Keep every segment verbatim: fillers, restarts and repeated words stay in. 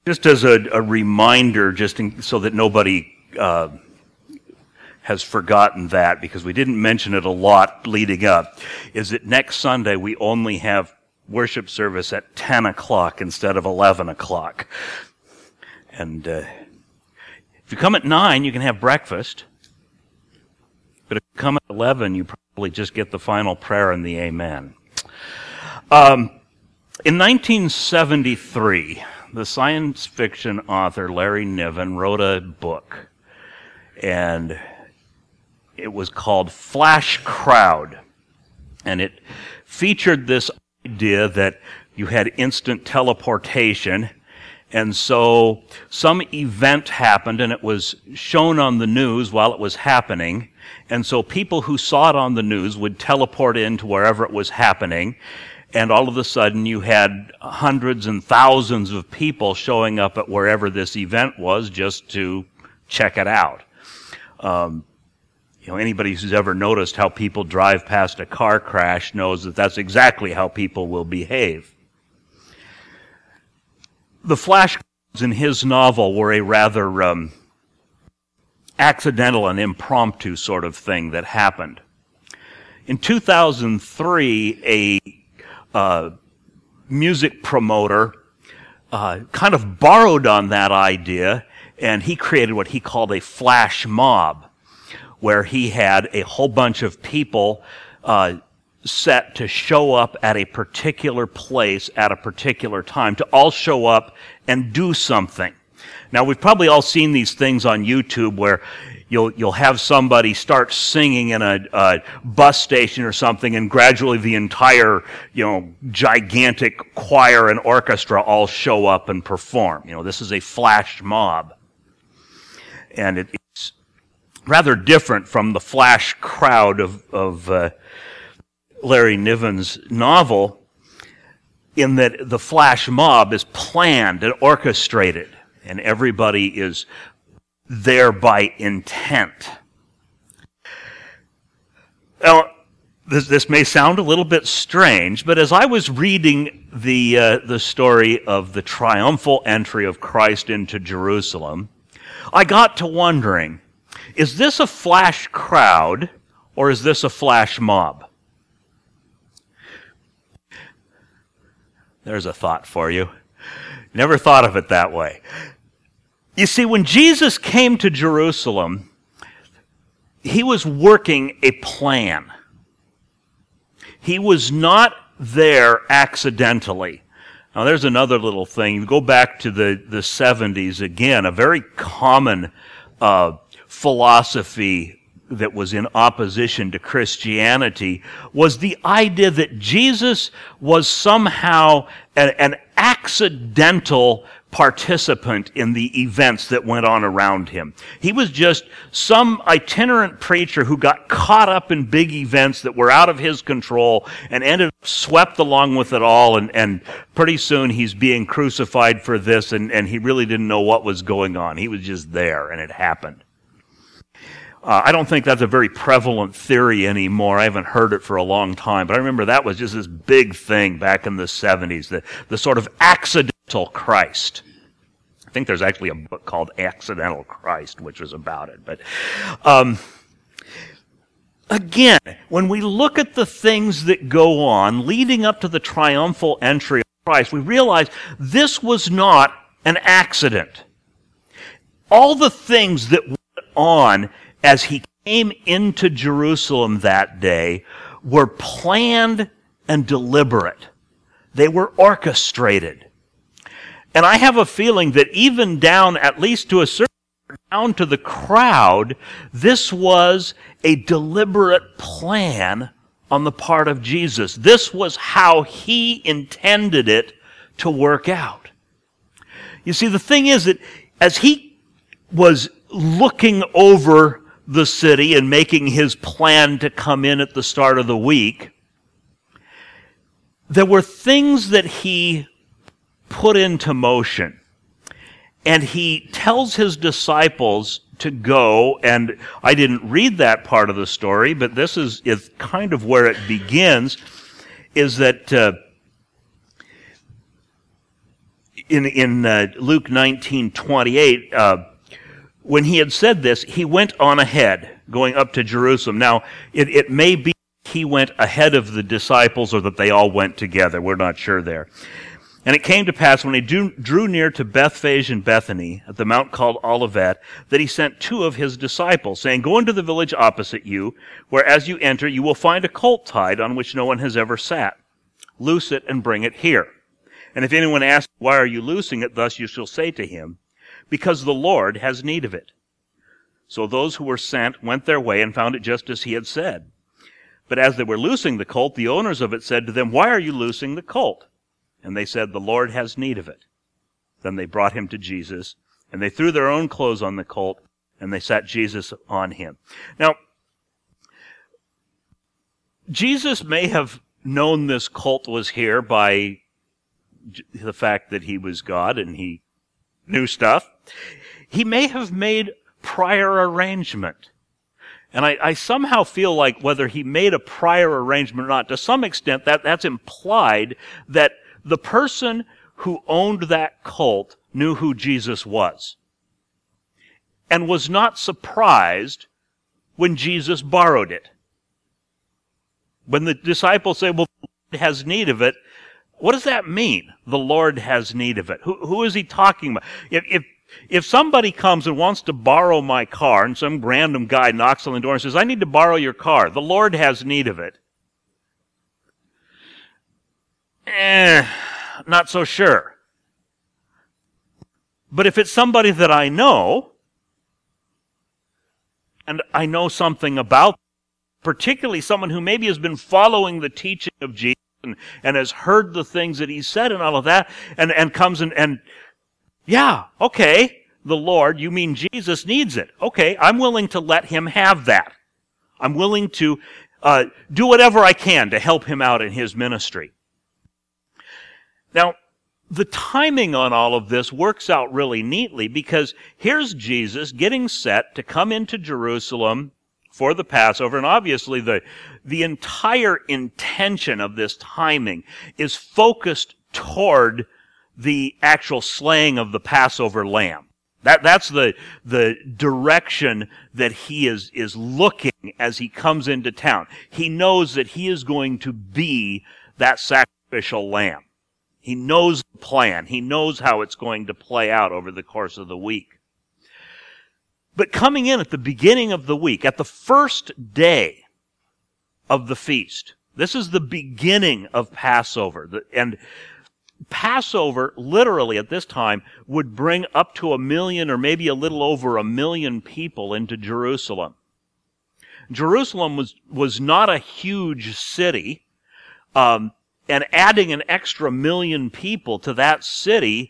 Just as a, a reminder, just in, so that nobody uh, has forgotten that, because we didn't mention it a lot leading up, is that next Sunday we only have worship service at ten o'clock instead of eleven o'clock. And uh, if you come at nine, you can have breakfast. But if you come at eleven, you probably just get the final prayer and the amen. Um, in nineteen seventy-three, the science fiction author Larry Niven wrote a book, and it was called Flash Crowd. And it featured this idea that you had instant teleportation, and so some event happened and it was shown on the news while it was happening, and so people who saw it on the news would teleport into wherever it was happening, and all of a sudden you had hundreds and thousands of people showing up at wherever this event was just to check it out. Um, You know, anybody who's ever noticed how people drive past a car crash knows that that's exactly how people will behave. The flashcards in his novel were a rather um, accidental and impromptu sort of thing that happened. In two thousand three, a uh, music promoter uh, kind of borrowed on that idea, and he created what he called a flash mob, where he had a whole bunch of people uh, set to show up at a particular place at a particular time, to all show up and do something. Now, we've probably all seen these things on YouTube where you'll you'll have somebody start singing in a, a bus station or something, and gradually the entire, you know, gigantic choir and orchestra all show up and perform. You know, this is a flash mob. And it, it's rather different from the flash crowd of, of uh, Larry Niven's novel, in that the flash mob is planned and orchestrated, and everybody is there by intent. Now, this, this may sound a little bit strange, but as I was reading the uh, the story of the triumphal entry of Christ into Jerusalem, I got to wondering, is this a flash crowd, or is this a flash mob? There's a thought for you. Never thought of it that way. You see, when Jesus came to Jerusalem, he was working a plan. He was not there accidentally. Now, there's another little thing. You go back to the, the seventies again, a very common uh, philosophy that was in opposition to Christianity was the idea that Jesus was somehow an, an accidental participant in the events that went on around him. He was just some itinerant preacher who got caught up in big events that were out of his control and ended up swept along with it all, and, and pretty soon he's being crucified for this, and, and he really didn't know what was going on. He was just there, and it happened. Uh, I don't think that's a very prevalent theory anymore. I haven't heard it for a long time, but I remember that was just this big thing back in the seventies, the, the sort of accidental Christ. I think there's actually a book called Accidental Christ, which was about it. But um, again, when we look at the things that go on leading up to the triumphal entry of Christ, we realize this was not an accident. All the things that went on as he came into Jerusalem that day were planned and deliberate. They were orchestrated. And I have a feeling that even down, at least to a certain down to the crowd, this was a deliberate plan on the part of Jesus. This was how he intended it to work out. You see, the thing is that as he was looking over the city and making his plan to come in at the start of the week, there were things that he put into motion. And he tells his disciples to go, and I didn't read that part of the story, but this is, is kind of where it begins, is that uh, in, in uh, Luke nineteen twenty-eight, uh, when he had said this, he went on ahead, going up to Jerusalem. Now, it, it may be he went ahead of the disciples or that they all went together. We're not sure there. And it came to pass when he drew, drew near to Bethphage and Bethany, at the mount called Olivet, that he sent two of his disciples, saying, Go into the village opposite you, where as you enter you will find a colt tied on which no one has ever sat. Loose it and bring it here. And if anyone asks, Why are you loosing it? Thus you shall say to him, Because the Lord has need of it. So those who were sent went their way and found it just as he had said. But as they were loosing the colt, the owners of it said to them, Why are you loosing the colt? And they said, The Lord has need of it. Then they brought him to Jesus, and they threw their own clothes on the colt, and they sat Jesus on him. Now, Jesus may have known this colt was here by the fact that he was God and he knew stuff. He may have made prior arrangement. And I, I somehow feel like whether he made a prior arrangement or not, to some extent that, that's implied that the person who owned that colt knew who Jesus was and was not surprised when Jesus borrowed it. When the disciples say, well, the Lord has need of it, what does that mean? The Lord has need of it. Who, who is he talking about? If, if, if somebody comes and wants to borrow my car and some random guy knocks on the door and says, I need to borrow your car, the Lord has need of it. Eh, not so sure. But if it's somebody that I know, and I know something about, particularly someone who maybe has been following the teaching of Jesus and, and has heard the things that he said and all of that, and, and comes and, and, yeah, okay, the Lord, you mean Jesus needs it. Okay, I'm willing to let him have that. I'm willing to uh, do whatever I can to help him out in his ministry. Now, the timing on all of this works out really neatly because here's Jesus getting set to come into Jerusalem for the Passover, and obviously the, the entire intention of this timing is focused toward the actual slaying of the Passover lamb. That, that's the, the direction that he is, is looking as he comes into town. He knows that he is going to be that sacrificial lamb. He knows the plan. He knows how it's going to play out over the course of the week. But coming in at the beginning of the week, at the first day of the feast, this is the beginning of Passover. And Passover, literally at this time, would bring up to a million or maybe a little over a million people into Jerusalem. Jerusalem was, was not a huge city. Um, And adding an extra million people to that city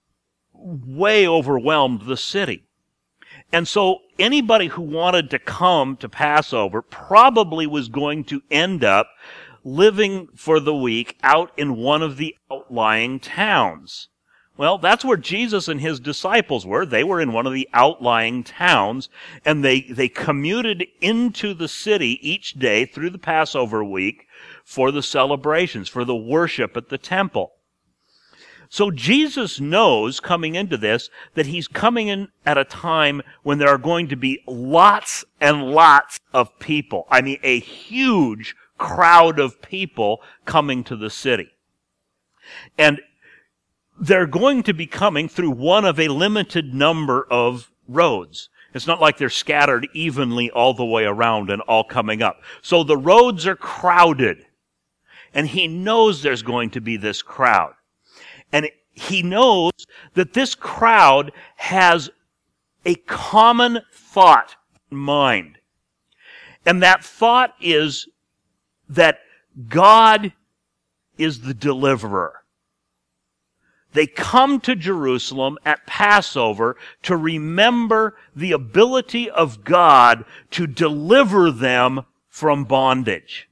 way overwhelmed the city. And so anybody who wanted to come to Passover probably was going to end up living for the week out in one of the outlying towns. Well, that's where Jesus and his disciples were. They were in one of the outlying towns, and they, they commuted into the city each day through the Passover week for the celebrations, for the worship at the temple. So Jesus knows coming into this that he's coming in at a time when there are going to be lots and lots of people. I mean, a huge crowd of people coming to the city. And they're going to be coming through one of a limited number of roads. It's not like they're scattered evenly all the way around and all coming up. So the roads are crowded. And he knows there's going to be this crowd. And he knows that this crowd has a common thought in mind. And that thought is that God is the deliverer. They come to Jerusalem at Passover to remember the ability of God to deliver them from bondage.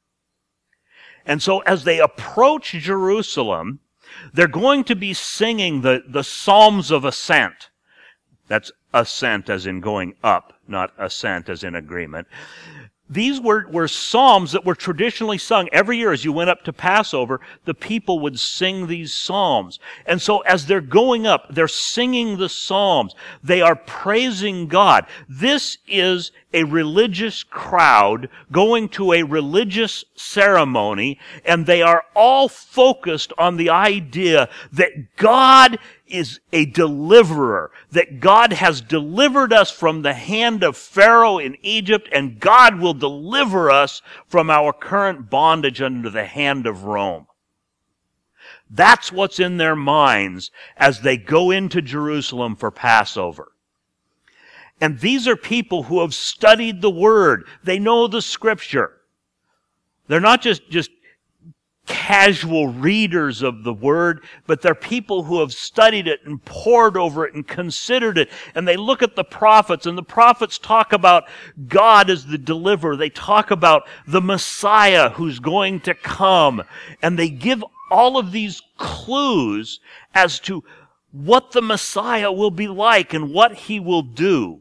And so as they approach Jerusalem, they're going to be singing the, the Psalms of Ascent. That's ascent as in going up, not assent as in agreement. these were, were psalms that were traditionally sung. Every year as you went up to Passover, the people would sing these psalms. And so as they're going up, they're singing the psalms. They are praising God. This is a religious crowd going to a religious ceremony, and they are all focused on the idea that God is a deliverer, that God has delivered us from the hand of Pharaoh in Egypt, and God will deliver us from our current bondage under the hand of Rome. That's what's in their minds as they go into Jerusalem for Passover. And these are people who have studied the Word. They know the Scripture. They're not just, just casual readers of the Word, but they're people who have studied it and pored over it and considered it. And they look at the prophets, and the prophets talk about God as the deliverer. They talk about the Messiah who's going to come. And they give all of these clues as to what the Messiah will be like and what he will do.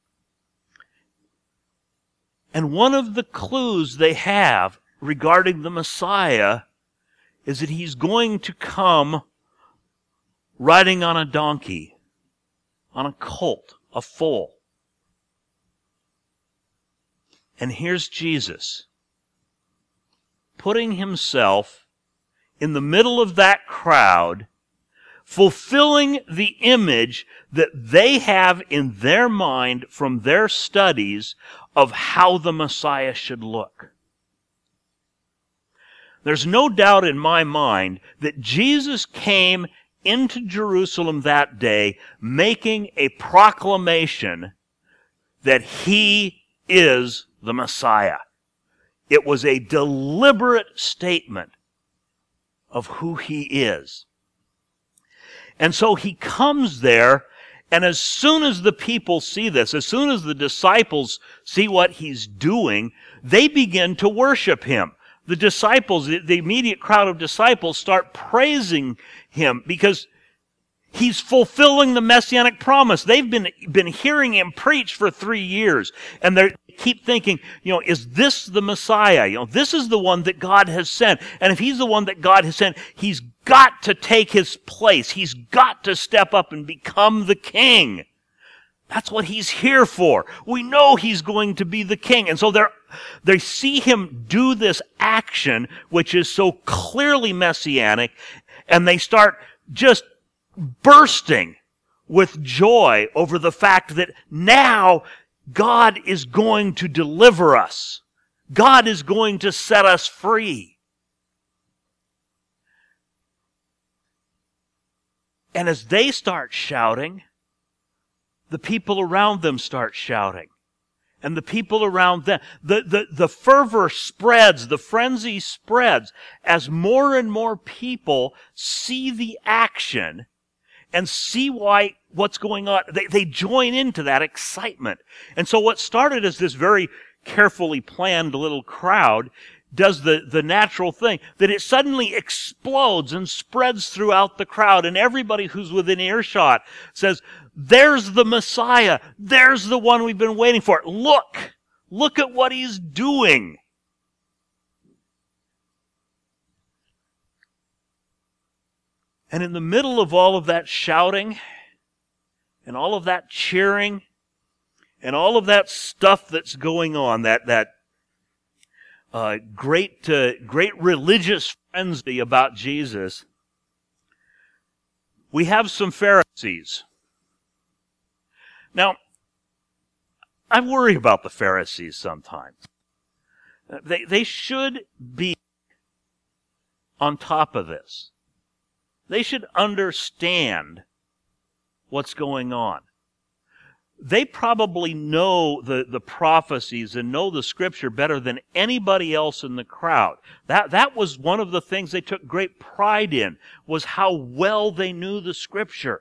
And one of the clues they have regarding the Messiah is that he's going to come riding on a donkey, on a colt, a foal. And here's Jesus, putting himself in the middle of that crowd, fulfilling the image that they have in their mind from their studies of how the Messiah should look. There's no doubt in my mind that Jesus came into Jerusalem that day making a proclamation that he is the Messiah. It was a deliberate statement of who he is. And so he comes there, and as soon as the people see this, as soon as the disciples see what he's doing, they begin to worship him. The disciples, the immediate crowd of disciples, start praising him because he's fulfilling the messianic promise. They've been, been hearing him preach for three years, and they keep thinking, you know, is this the Messiah? You know, this is the one that God has sent. And if he's the one that God has sent, he's got to take his place. He's got to step up and become the king. That's what he's here for. We know he's going to be the king. And so they're, they see him do this action, which is so clearly messianic, and they start just bursting with joy over the fact that now God is going to deliver us. God is going to set us free. And as they start shouting, the people around them start shouting. And the people around them, the, the, the fervor spreads, the frenzy spreads, as more and more people see the action and see why what's going on. They, they join into that excitement. And so what started as this very carefully planned little crowd does the, the natural thing, that it suddenly explodes and spreads throughout the crowd, and everybody who's within earshot says, there's the Messiah. There's the one we've been waiting for. Look! Look at what he's doing. And in the middle of all of that shouting, and all of that cheering, and all of that stuff that's going on, that, that uh, great, uh, great religious frenzy about Jesus, we have some Pharisees. Now, I worry about the Pharisees sometimes. They, they should be on top of this. They should understand what's going on. They probably know the, the prophecies and know the Scripture better than anybody else in the crowd. That, that was one of the things they took great pride in, was how well they knew the Scripture.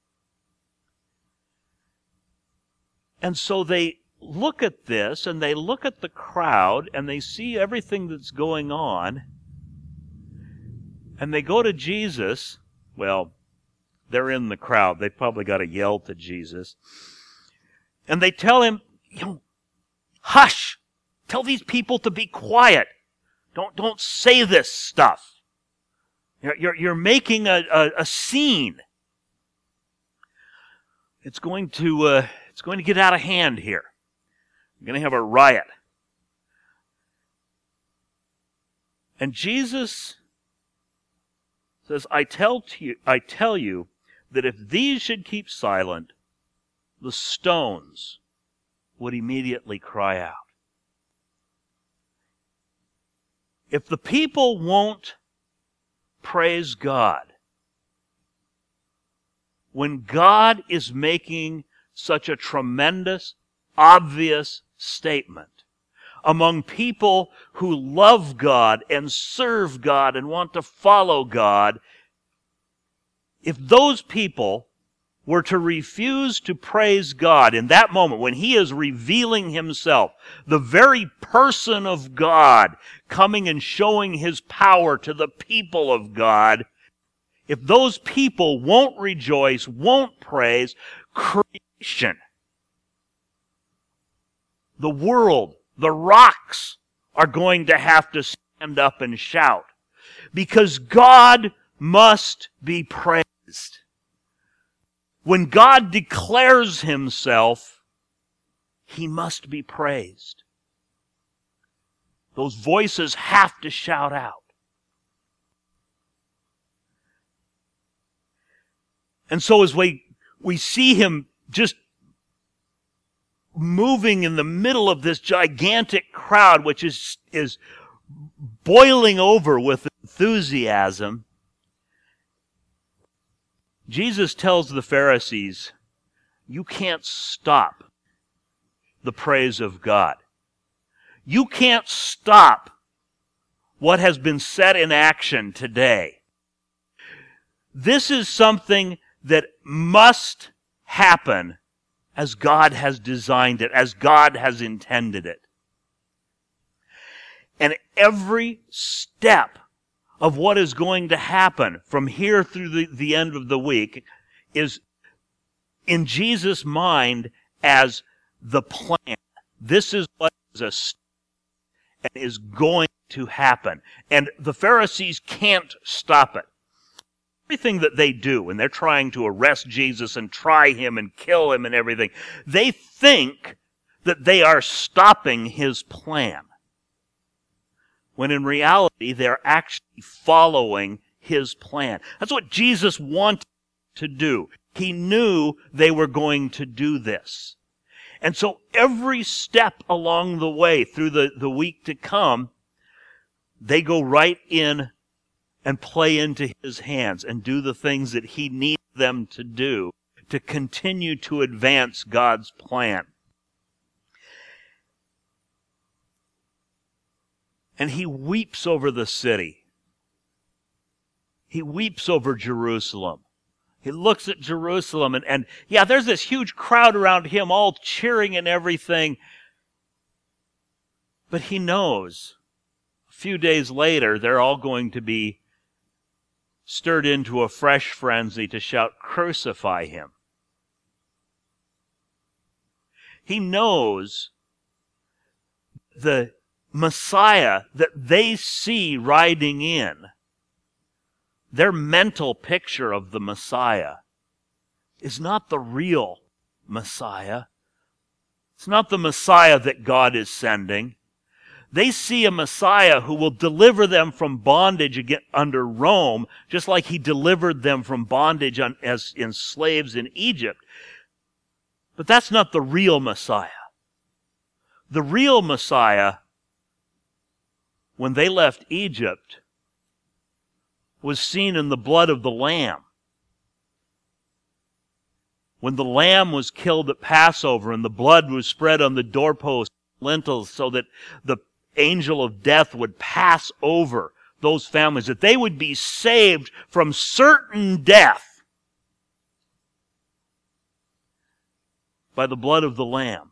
And so they look at this, and they look at the crowd, and they see everything that's going on, and they go to Jesus. Well, they're in the crowd. They probably got to yell to Jesus. And they tell him, you know, hush, Tell these people to be quiet. Don't, don't say this stuff. You're, you're, you're making a, a, a scene. It's going to, uh, it's going to get out of hand here. We're going to have a riot. And Jesus says, I tell to you, I tell you that if these should keep silent, the stones would immediately cry out. If the people won't praise God, when God is making such a tremendous, obvious statement among people who love God and serve God and want to follow God, if those people were to refuse to praise God in that moment when He is revealing Himself, the very person of God coming and showing His power to the people of God, if those people won't rejoice, won't praise, creation, the world, the rocks are going to have to stand up and shout, because God must be praised. When God declares Himself, He must be praised. Those voices have to shout out. And so as we, we see Him just moving in the middle of this gigantic crowd, which is, is boiling over with enthusiasm, Jesus tells the Pharisees, you can't stop the praise of God. You can't stop what has been set in action today. This is something that must happen as God has designed it, as God has intended it. And every step of what is going to happen from here through the, the end of the week is in Jesus' mind as the plan. This is what is a step and is going to happen. And the Pharisees can't stop it. Everything that they do when they're trying to arrest Jesus and try Him and kill Him and everything, they think that they are stopping His plan, when in reality they're actually following His plan. That's what Jesus wanted to do. He knew they were going to do this. And so every step along the way through the, the week to come, they go right in and play into His hands and do the things that He needs them to do to continue to advance God's plan. And He weeps over the city. He weeps over Jerusalem. He looks at Jerusalem and, and yeah, there's this huge crowd around Him all cheering and everything. But He knows a few days later they're all going to be stirred into a fresh frenzy to shout, "Crucify Him." He knows the Messiah that they see riding in, their mental picture of the Messiah, is not the real Messiah. It's not the Messiah that God is sending. They see a Messiah who will deliver them from bondage again under Rome, just like He delivered them from bondage on, as in slaves in Egypt. But that's not the real Messiah. The real Messiah, when they left Egypt, was seen in the blood of the Lamb. When the Lamb was killed at Passover and the blood was spread on the doorposts, lintels, so that the angel of death would pass over those families, that they would be saved from certain death by the blood of the Lamb.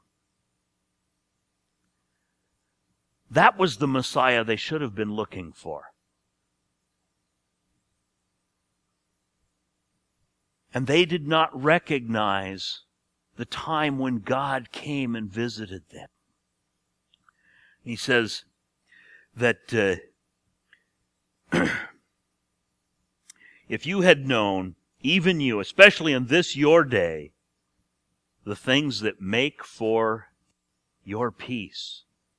That was the Messiah they should have been looking for. And they did not recognize the time when God came and visited them. He says that uh, if you had known, even you, especially in this your day, the things that make for your peace.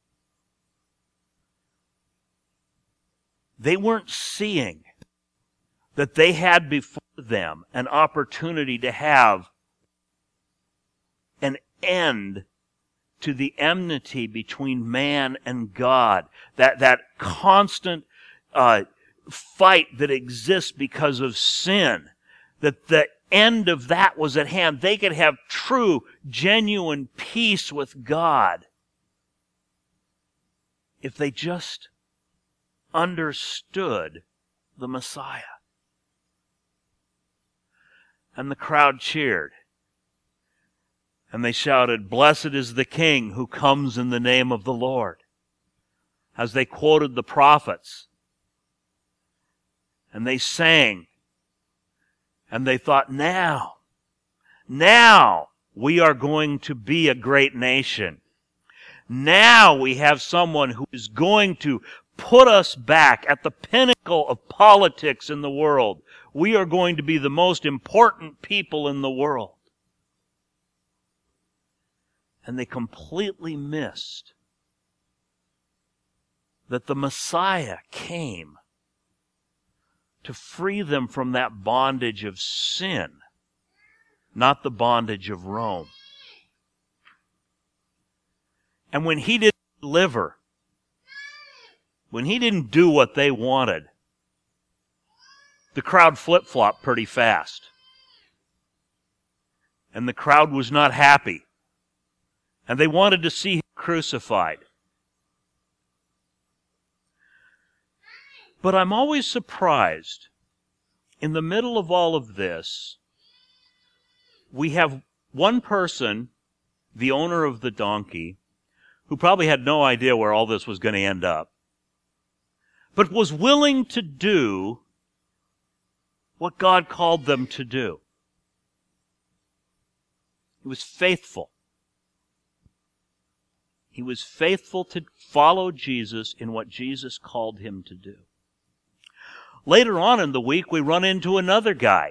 They weren't seeing that they had before them an opportunity to have an end to the enmity between man and God. That, that constant uh, fight that exists because of sin. That the end of that was at hand. They could have true, genuine peace with God if they just understood the Messiah. And the crowd cheered. And they shouted, "Blessed is the King who comes in the name of the Lord." As they quoted the prophets. And they sang. And they thought, now, now we are going to be a great nation. Now we have someone who is going to put us back at the pinnacle of politics in the world. We are going to be the most important people in the world. And they completely missed that the Messiah came to free them from that bondage of sin, not the bondage of Rome. And when he didn't deliver, when he didn't do what they wanted, the crowd flip-flopped pretty fast. And the crowd was not happy. And they wanted to see him crucified. But I'm always surprised, in the middle of all of this, we have one person, the owner of the donkey, who probably had no idea where all this was going to end up, but was willing to do what God called them to do. He was faithful. He was faithful to follow Jesus in what Jesus called him to do. Later on in the week, we run into another guy.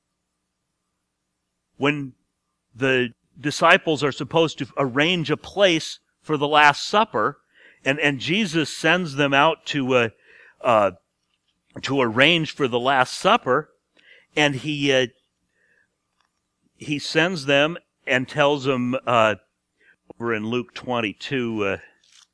When the disciples are supposed to arrange a place for the Last Supper, and, and Jesus sends them out to uh, uh, to arrange for the Last Supper, and he uh, he sends them and tells them uh, over in Luke twenty-two. Uh, I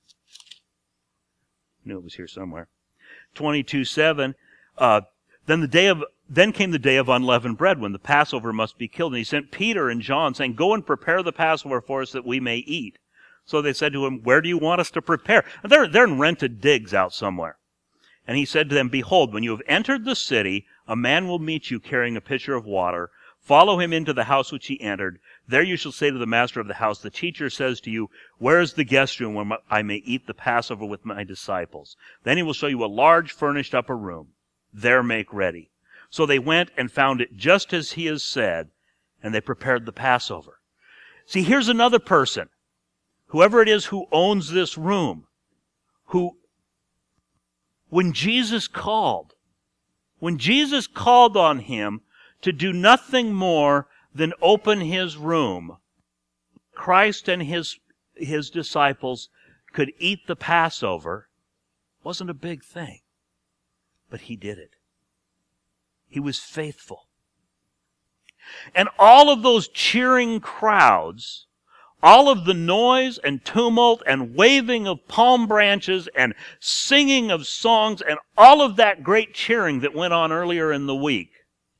knew it was here somewhere. twenty-two seven. Uh, then the day of then came the day of unleavened bread, when the Passover must be killed. And he sent Peter and John, saying, "Go and prepare the Passover for us, that we may eat." So they said to him, "Where do you want us to prepare?" And they're, they're in rented digs out somewhere. And he said to them, "Behold, when you have entered the city, a man will meet you carrying a pitcher of water. Follow him into the house which he entered. There you shall say to the master of the house, 'The teacher says to you, where is the guest room where I may eat the Passover with my disciples?' Then he will show you a large furnished upper room. There make ready." So they went and found it just as he has said, and they prepared the Passover. See, here's another person, whoever it is who owns this room, who, when Jesus called, when Jesus called on him to do nothing more than open his room, Christ and his, his disciples could eat the Passover, wasn't a big thing. But he did it. He was faithful. And all of those cheering crowds, all of the noise and tumult and waving of palm branches and singing of songs and all of that great cheering that went on earlier in the week,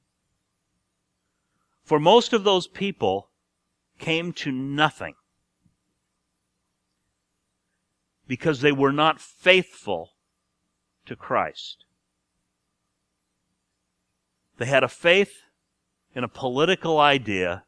for most of those people came to nothing because they were not faithful to Christ. They had a faith in a political idea.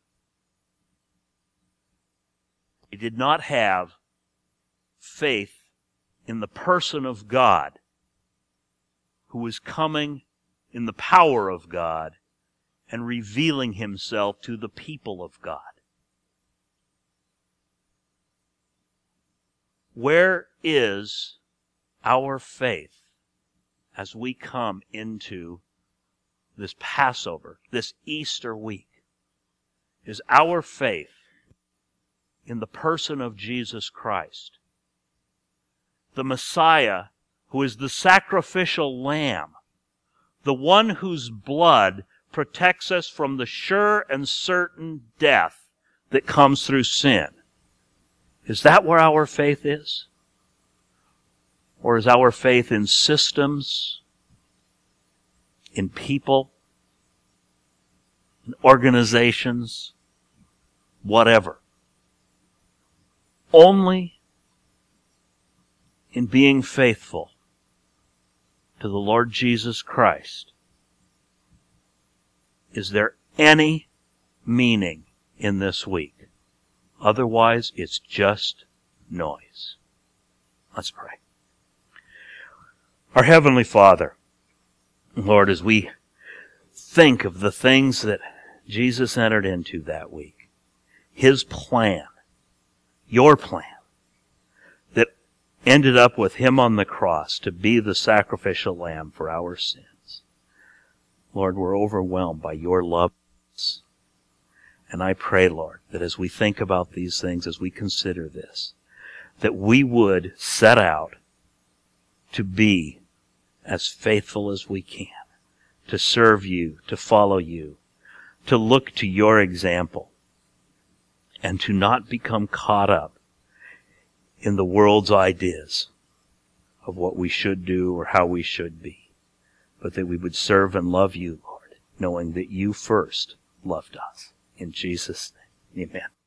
They did not have faith in the person of God, who was coming in the power of God and revealing himself to the people of God. Where is our faith as we come into this Passover, this Easter week? Is our faith in the person of Jesus Christ, the Messiah, who is the sacrificial lamb, the one whose blood protects us from the sure and certain death that comes through sin? Is that where our faith is? Or is our faith in systems, in people, in organizations, whatever? Only in being faithful to the Lord Jesus Christ is there any meaning in this week. Otherwise, it's just noise. Let's pray. Our Heavenly Father, Lord, as we think of the things that Jesus entered into that week, His plan, your plan, that ended up with Him on the cross to be the sacrificial lamb for our sins. Lord, we're overwhelmed by your love. And I pray, Lord, that as we think about these things, as we consider this, that we would set out to be as faithful as we can, to serve you, to follow you, to look to your example, and to not become caught up in the world's ideas of what we should do or how we should be, but that we would serve and love you, Lord, knowing that you first loved us. In Jesus' name, amen.